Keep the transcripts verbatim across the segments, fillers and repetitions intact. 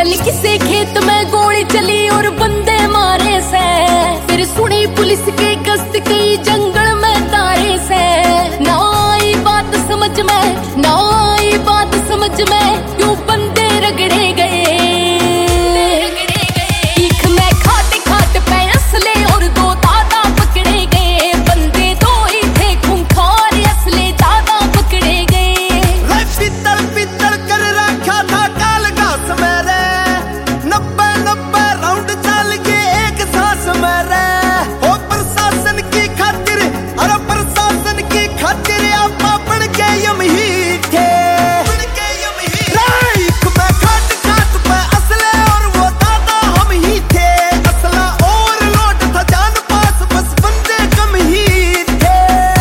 कल किसे खेत में गोली चली और बंदे मारे से, फिर सुनी पुलिस के गश्त कई जंगल में तारे से। ना आई बात समझ में, ना आई बात समझ में, क्यों बंदे रगड़े गए। ईख में खाते खाते पे असले और दो दादा पकड़े गए, बंदे दो ही थे खूंखार, असले दादा पकड़े गए। पित्तल पित्तल कर रखा था काल घास मेरे, नब्बे नब्बे राउंड चल के एक सांस मेरे। ओ प्रशासन की खातिर, अरे प्रशासन की खातिर आप बन के यम ही थे। राइख में खाट खाट पे असले और वो दादा हम ही थे, असला और लोट था जान पास, बस बंदे कम ही थे।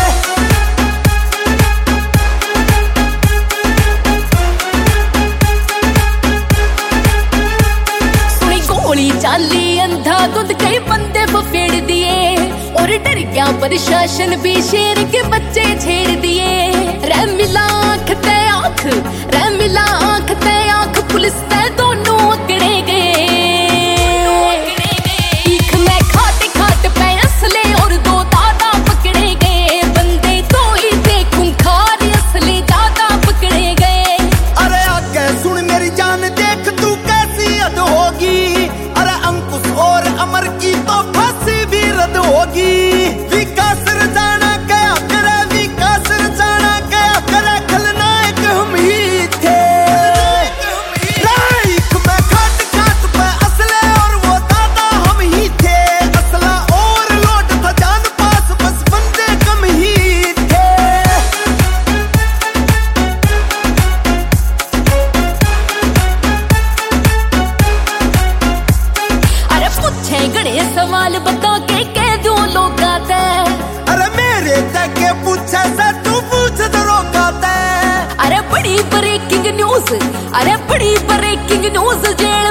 सुनी गोली चाली अंधाधुंध कई बंदे फेड़ दिए, और डर गया प्रशासन भी शेर के बच्चे छेड़ दिए। रे मिला आँख ते आँख, रे मिला आँख ते आँख, पुलिस ते दोनों अकड़े गए। ईख में खाते खाते पे असले और दो दादा पकड़े गए, बंदे दो ही थे खूंखार, असले दादा पकड़े गए। अरे आगे सुन मेरी जान, देख तू कैसी हद होगी, अरे अंकुश और अमर की तो फांसी भी रद्द होगी। विकास रजाना गया करे, विकास रजाना गया करे, खलनायक हम ही थे। राइख में खाट खाट पे असले और वो दादा हम ही थे, असला और लोट था जान पास, बस बंदे कम ही थे। अरे पूछे गणे सवाल बता के कह दो लोग आते, अरे मेरे तक पूछे से तू पूछ दरोगा ते। अरे बड़ी ब्रेकिंग न्यूज, अरे बड़ी ब्रेकिंग न्यूज जे